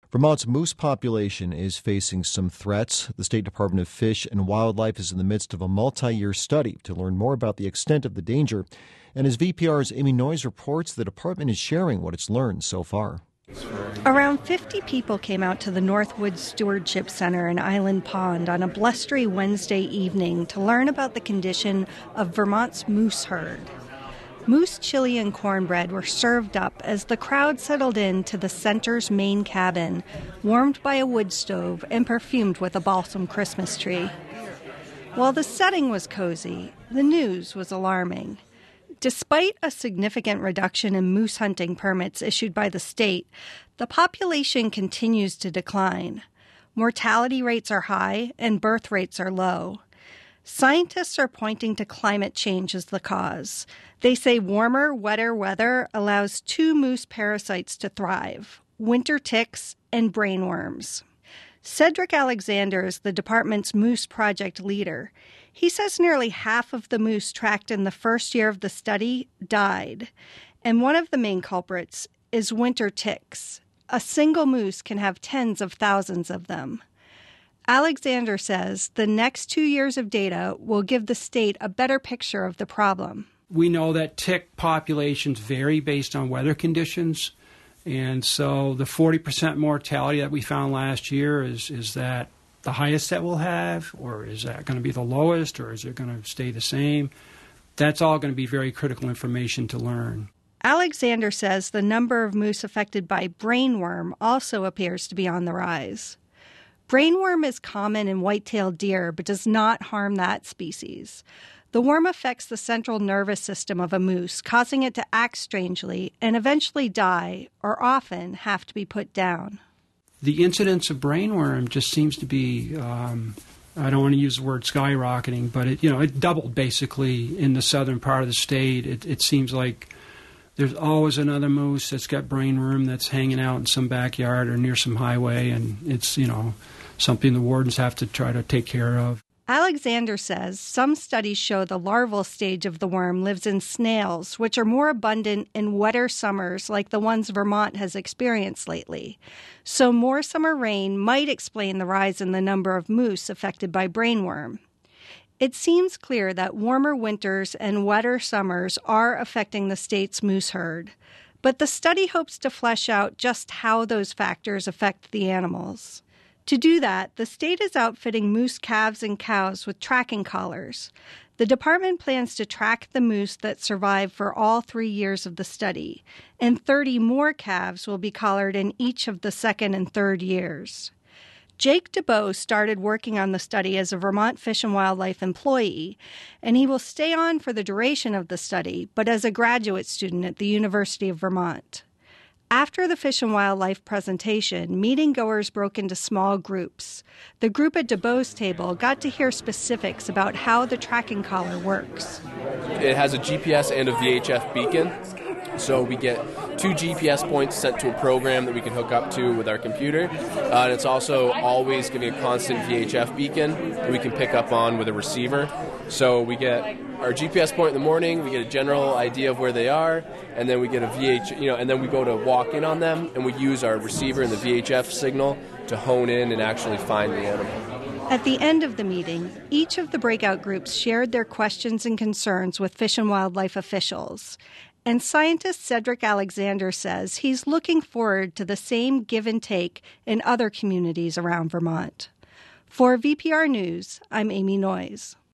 Vermont's moose population is facing some threats. The State Department of Fish and Wildlife is in the midst of a multi-year study to learn more about the extent of the danger. And as VPR's Amy Noyes reports, the department is sharing what it's learned so far. Around 50 people came out to the Northwood Stewardship Center in Island Pond on a blustery Wednesday evening to learn about the condition of Vermont's moose herd. Moose chili and cornbread were served up as the crowd settled in to the center's main cabin, warmed by a wood stove and perfumed with a balsam Christmas tree. While the setting was cozy, the news was alarming. Despite a significant reduction in moose hunting permits issued by the state, the population continues to decline. Mortality rates are high and birth rates are low. Scientists are pointing to climate change as the cause. They say warmer, wetter weather allows two moose parasites to thrive: winter ticks and brainworms. Cedric Alexander is the department's moose project leader. He says nearly half of the moose tracked in the first year of the study died, and one of the main culprits is winter ticks. A single moose can have tens of thousands of them. Alexander says the next 2 years of data will give the state a better picture of the problem. We know that tick populations vary based on weather conditions, and so the 40% mortality that we found last year, is that the highest that we'll have, or is that going to be the lowest, or is it going to stay the same? That's all going to be very critical information to learn. Alexander says the number of moose affected by brainworm also appears to be on the rise. Brainworm is common in white-tailed deer but does not harm that species. The worm affects the central nervous system of a moose, causing it to act strangely and eventually die, or often have to be put down. The incidence of brainworm just seems to be, I don't want to use the word skyrocketing, but it doubled basically in the southern part of the state. It seems like there's always another moose that's got brainworm that's hanging out in some backyard or near some highway, and it's, something the wardens have to try to take care of. Alexander says some studies show the larval stage of the worm lives in snails, which are more abundant in wetter summers like the ones Vermont has experienced lately. So more summer rain might explain the rise in the number of moose affected by brainworm. It seems clear that warmer winters and wetter summers are affecting the state's moose herd, but the study hopes to flesh out just how those factors affect the animals. To do that, the state is outfitting moose calves and cows with tracking collars. The department plans to track the moose that survive for all 3 years of the study, and 30 more calves will be collared in each of the second and third years. Jake DeBow started working on the study as a Vermont Fish and Wildlife employee, and he will stay on for the duration of the study, but as a graduate student at the University of Vermont. After the Fish and Wildlife presentation, meeting goers broke into small groups. The group at DeBow's table got to hear specifics about how the tracking collar works. It has a GPS and a VHF beacon. So we get 2 GPS points sent to a program that we can hook up to with our computer. And it's also always giving a constant VHF beacon that we can pick up on with a receiver. So we get our GPS point in the morning, we get a general idea of where they are, and then we get a and then we go to walk in on them, and we use our receiver and the VHF signal to hone in and actually find the animal. At the end of the meeting, each of the breakout groups shared their questions and concerns with Fish and Wildlife officials. And scientist Cedric Alexander says he's looking forward to the same give and take in other communities around Vermont. For VPR News, I'm Amy Noyes.